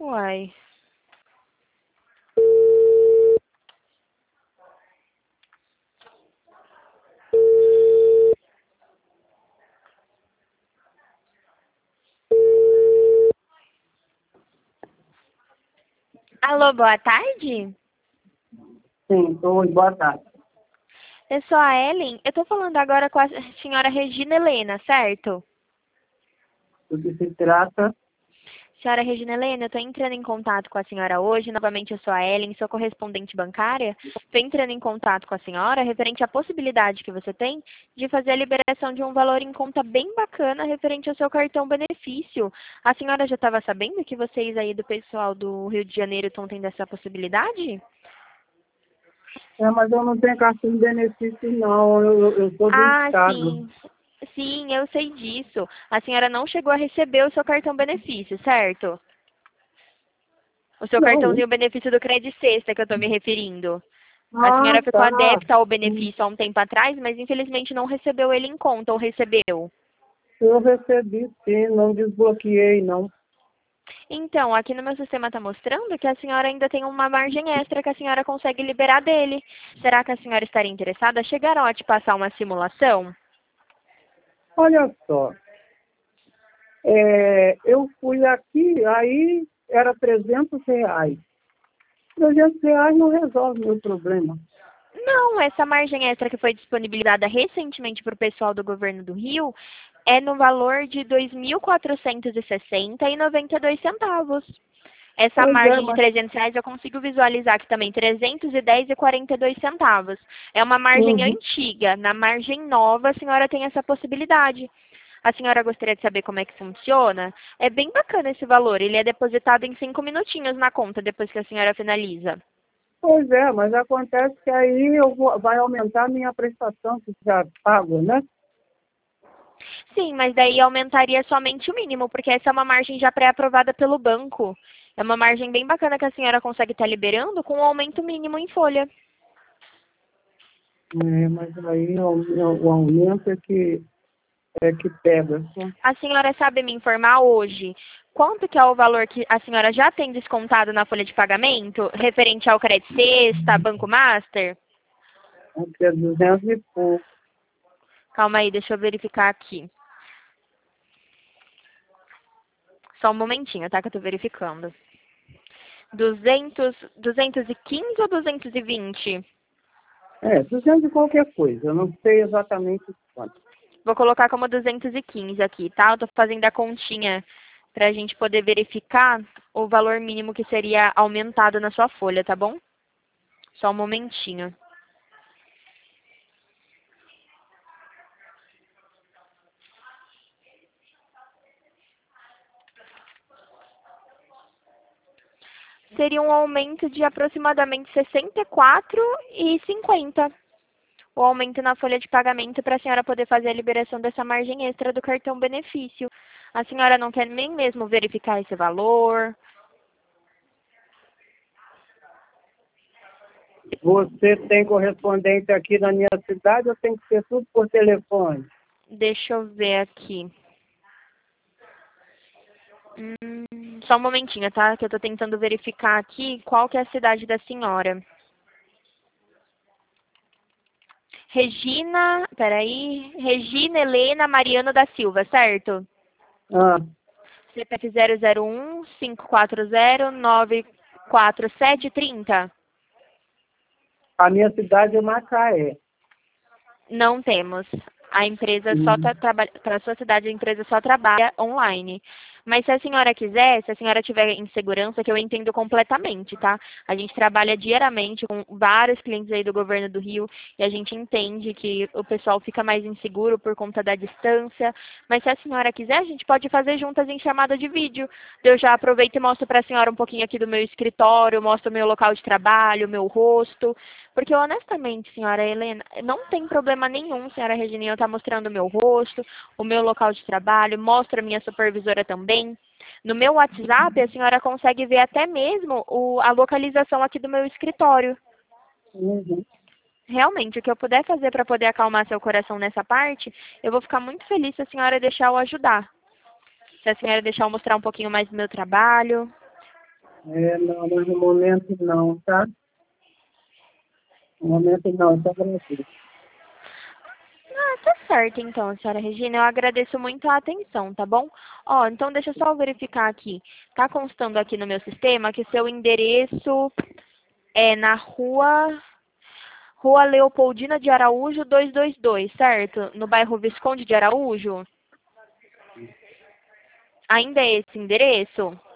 Uai. Alô, boa tarde? Sim, oi, boa tarde. Eu sou a Ellen. Eu tô falando agora com a senhora Regina Helena, certo? Do que se trata? Senhora Regina Helena, eu tô entrando em contato com a senhora hoje. Novamente, eu sou a Ellen, sou correspondente bancária. Tô entrando em contato com a senhora referente à possibilidade que você tem de fazer a liberação de um valor em conta bem bacana referente ao seu cartão benefício. A senhora já estava sabendo que vocês aí do pessoal do Rio de Janeiro estão tendo essa possibilidade? Mas eu não tenho cartão de benefício, não. Eu sou do Ah, Estado. sim. Sim, eu sei disso. A senhora não chegou a receber o seu cartão benefício, certo? O seu Não. cartãozinho benefício do Credit Sexta que eu estou me referindo. A Ah, senhora ficou tá. adepta ao benefício há um tempo atrás, mas infelizmente não recebeu ele em conta, ou recebeu? Eu recebi, sim. Não desbloqueei, não. Então, aqui no meu sistema está mostrando que a senhora ainda tem uma margem extra que a senhora consegue liberar dele. Será que a senhora estaria interessada? Chegaram a te passar uma simulação? Olha só. Eu fui aqui, aí era R$ 300. R$ 300 não resolve meu problema. Não, essa margem extra que foi disponibilizada recentemente para o pessoal do governo do Rio é no valor de R$ 2.460,92. Essa Pois é, margem de mas R$ 300 eu consigo visualizar aqui também, 310,42 centavos. É uma margem uhum. antiga. Na margem nova, a senhora tem essa possibilidade. A senhora gostaria de saber como é que funciona? É bem bacana esse valor. Ele é depositado em 5 minutinhos na conta depois que a senhora finaliza. Pois é, mas acontece que aí vai aumentar a minha prestação, que já pago, né? Sim, mas daí aumentaria somente o mínimo, porque essa é uma margem já pré-aprovada pelo banco. É uma margem bem bacana que a senhora consegue estar liberando com um aumento mínimo em folha. Mas aí o aumento é que pega. Né? A senhora sabe me informar hoje quanto que é o valor que a senhora já tem descontado na folha de pagamento, referente ao Credit Sexta, Banco Master? Aqui é 200 e pouco. Calma aí, deixa eu verificar aqui. Só um momentinho, tá? Que eu tô verificando. 215 ou 220? 200 e qualquer coisa. Eu não sei exatamente quanto. Vou colocar como 215 aqui, tá? Eu tô fazendo a continha pra gente poder verificar o valor mínimo que seria aumentado na sua folha, tá bom? Só um momentinho. Seria um aumento de aproximadamente 64,50. O aumento na folha de pagamento para a senhora poder fazer a liberação dessa margem extra do cartão benefício. A senhora não quer nem mesmo verificar esse valor? Você tem correspondente aqui na minha cidade ou tem que ser tudo por telefone? Deixa eu ver aqui. Só um momentinho, tá? Que eu tô tentando verificar aqui qual que é a cidade da senhora. Regina Helena Mariano da Silva, certo? Ah, CPF 001-540-94730. a minha cidade é Macaé. Não temos. A empresa só Hum. trabalha, para a sua cidade, a empresa só trabalha online. Mas se a senhora quiser, se a senhora tiver insegurança, que eu entendo completamente, tá? A gente trabalha diariamente com vários clientes aí do governo do Rio e a gente entende que o pessoal fica mais inseguro por conta da distância. Mas se a senhora quiser, a gente pode fazer juntas em chamada de vídeo. Eu já aproveito e mostro para a senhora um pouquinho aqui do meu escritório, mostro o meu local de trabalho, o meu rosto. Porque honestamente, senhora Helena, não tem problema nenhum, senhora Regininha, eu estar mostrando o meu rosto, o meu local de trabalho, mostra a minha supervisora também. No meu WhatsApp, a senhora consegue ver até mesmo a localização aqui do meu escritório. Uhum. Realmente, o que eu puder fazer para poder acalmar seu coração nessa parte, eu vou ficar muito feliz se a senhora deixar eu ajudar. Se a senhora deixar eu mostrar um pouquinho mais do meu trabalho. Não, mas no momento não, tá? No momento não, só gratuito. Ah, tá certo então, senhora Regina. Eu agradeço muito a atenção, tá bom? Ó, então deixa eu só verificar aqui. Tá constando aqui no meu sistema que seu endereço é na Rua Leopoldina de Araújo 222, certo? No bairro Visconde de Araújo? Ainda é esse endereço?